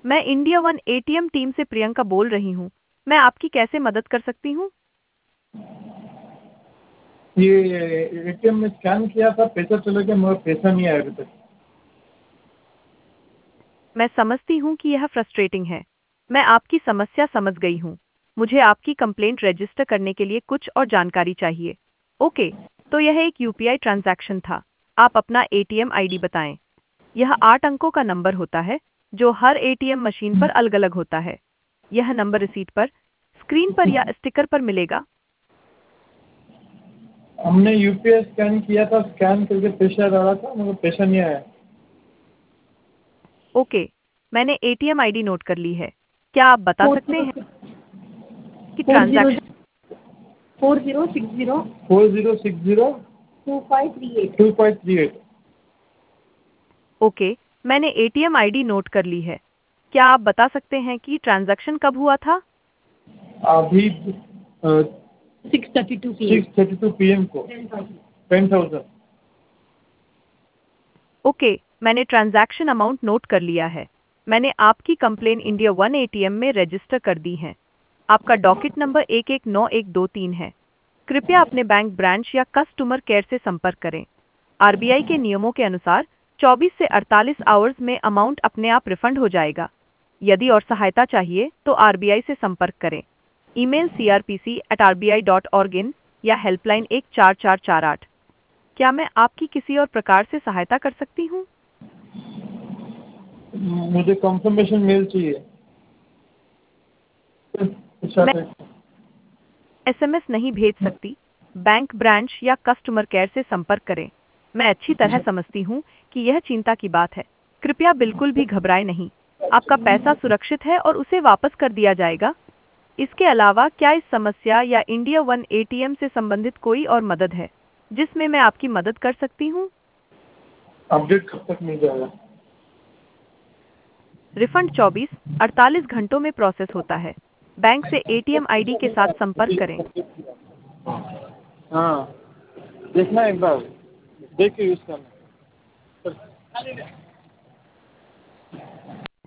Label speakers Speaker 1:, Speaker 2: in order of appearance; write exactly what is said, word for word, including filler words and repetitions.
Speaker 1: मैं India one ATM team से प्रियंका बोल रही हूँ। मैं आपकी कैसे मदद कर सकती हूँ?
Speaker 2: ये एटीएम में स्कैन किया था, पैसा चला गया, मगर पैसा नहीं आया अभी तक।
Speaker 1: मैं समझती हूँ कि यह फ्रस्ट्रेटिंग है। मैं आपकी समस्या समझ गई हूँ। मुझे आपकी कंप्लेंट रजिस्टर करने के लिए कुछ और जानकारी चाहिए। ओके, तो यह एक यूपीआई ट्रांजैक्शन था। आप अपना एटीएम आईडी बताएं। यह आठ अंकों का नंबर होता है जो हर एटीएम मशीन पर अलग-अलग होता है। यह नंबर रिसीट पर, स्क्रीन पर या स्टिकर पर मिलेगा।
Speaker 2: हमने यूपीआई स्कैन किया था, स्कैन करके पैसा डाला था, मगर पैसा नहीं आया।
Speaker 1: ओके, मैंने एटीएम आईडी नोट कर ली है। क्या आप बता
Speaker 3: फोर
Speaker 1: सकते
Speaker 3: जीरो
Speaker 1: हैं कि
Speaker 3: four zero
Speaker 1: transaction
Speaker 3: four zero six zero
Speaker 2: four zero six zero
Speaker 3: two five three eight.
Speaker 2: Two five three eight.
Speaker 1: Okay, मैंने एटीएम आईडी नोट कर ली है। क्या आप बता सकते हैं कि ट्रांजैक्शन कब हुआ था?
Speaker 2: अभी
Speaker 3: six thirty two P
Speaker 2: six thirty two P M को टेन थाउजेंड।
Speaker 1: ओके, मैंने ट्रांजैक्शन अमाउंट नोट कर लिया है। मैंने आपकी कंप्लेन इंडिया वन एटीएम में रजिस्टर कर दी है। आपका डॉकेट नंबर एक एक नौ एक दो तीन है। कृपया अपने बैंक ब्रांच या कस्टमर केयर से संपर्क करें। आरबीआई के नियमों के अनुसार चौबीस से अड़तालीस आवर्स में अमाउंट अपने आप रिफंड हो जाएगा। यदि और सहायता चाहिए तो आरबीआई से संपर्क करें। Email C R P C at R B I dot org in या हेल्पलाइन एक चार चार चार आठ। क्या मैं आपकी किसी और प्रकार से सहायता कर सकती हूँ?
Speaker 2: मुझे कंफर्मेशन मेल चाहिए।
Speaker 1: मैं एसएमएस नहीं भेज सकती। बैंक ब्रांच या कस्टमर केयर से संपर्क करें। मैं अच्छी तरह समझती हूँ कि यह चिंता की बात है। कृपया बिल्कुल भी घबराएं नहीं। आपका पैसा सुरक्षित है और उसे वापस कर दिया जाएगा। इसके अलावा क्या इस समस्या या इंडिया वन एटीएम से संबंधित कोई और मदद है जिसमें मैं आपकी मदद कर सकती हूँ?
Speaker 2: अपडेट कब तक मिल जाएगा?
Speaker 1: रिफंड चौबीस अड़तालीस घंटों में प्रोसेस होता है। बैंक से एटीएम आईडी के साथ संपर्क करें।
Speaker 2: हाँ, देखना एक बार, देख के यूज़ करना।